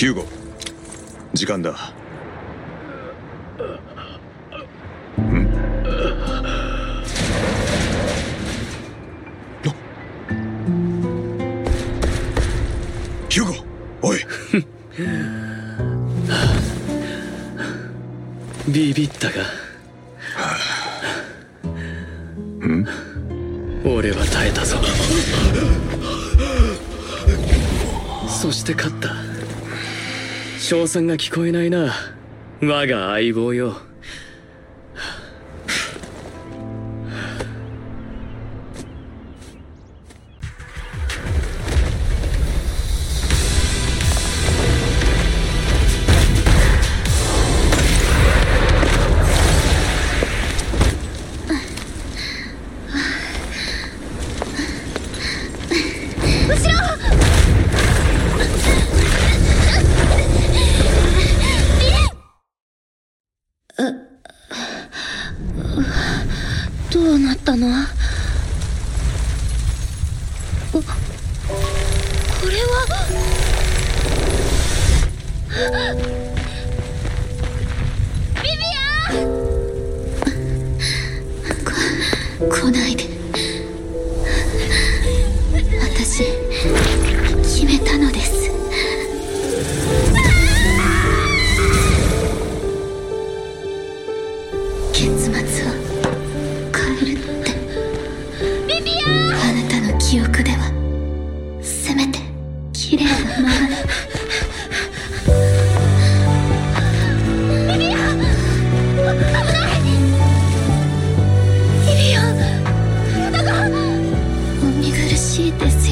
ヒューゴ、時間だ。ヒューゴ、おい。 ビビったか。俺は耐えたぞ。そして勝った。称賛が聞こえないな、我が相棒よ。 どうなったの？これはビビアン！来ないで。私決めたのです。結末を変えるって。ビビアン！あなたの記憶ではせめて綺麗なままで。ビビアン！危ない！ビビアン！体がお見苦しいです。